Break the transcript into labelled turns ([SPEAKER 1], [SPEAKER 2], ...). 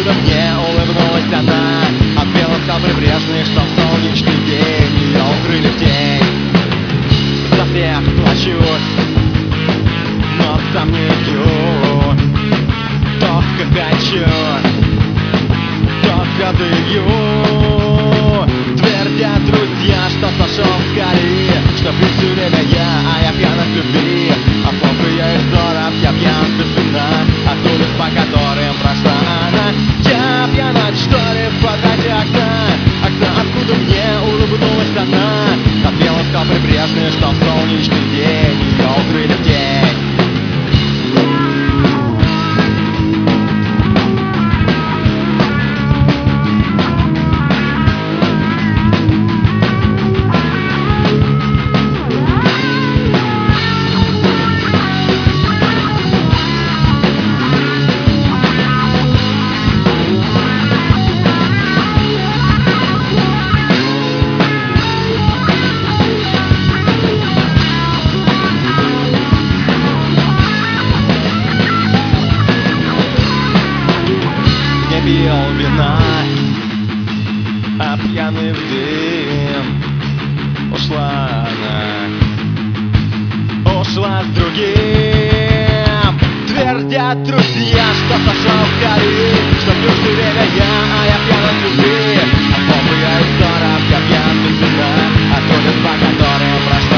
[SPEAKER 1] откуда мне улыбнулась она. От белых скал прибрежных, что в солнечный день ее укрыли в тень. За всех плачусь, но к сомнению только хочу, только даю. Твердят друзья, что сошел с гори, что пью все время я, а я пьян от любви. От слов ее и ссоров я пьян без вина, от улиц, по которым прошла она. Я пьян от шторы в квадрате окна, откуда мне улыбнулась она. От белых скал прибрежных, что в солнечный день ее укрыли в тень. Пил вина, а пьяный в дым ушла она, ушла с другим. Твердят друзья, что сошел с гори, что пью все время я, а я пьян от любви. От слов ее и ссоров я пьян без вина, от улиц, по которым прошла